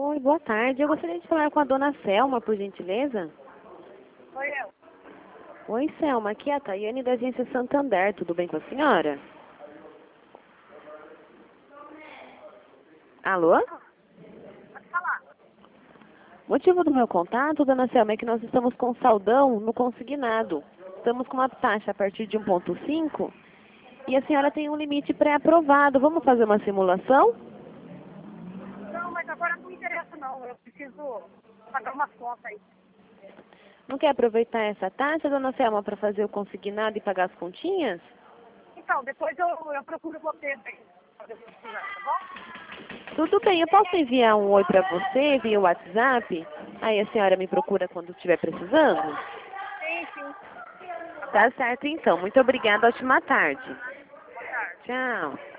Oi, boa tarde. Eu gostaria de falar com a dona Selma, por gentileza. Sou eu. Oi, Selma. Aqui é a Tayane da Agência Santander. Tudo bem com a senhora? Alô? Pode falar. O motivo do meu contato, dona Selma, é que nós estamos com saldão no consignado. Estamos com uma taxa a partir de 1,5 e a senhora tem um limite pré-aprovado. Vamos fazer uma simulação? Não, mas agora não me interessa não. Eu preciso pagar umas contas aí. Não quer aproveitar essa taxa, dona Selma, para fazer o consignado e pagar as continhas? Então, depois eu procuro você bem. Fazer o que precisar, tá bom? Tudo bem, eu posso enviar um oi para você via WhatsApp? Aí a senhora me procura quando estiver precisando? Sim, sim. Tá certo, então. Muito obrigada. Ótima tarde. Boa tarde. Tchau.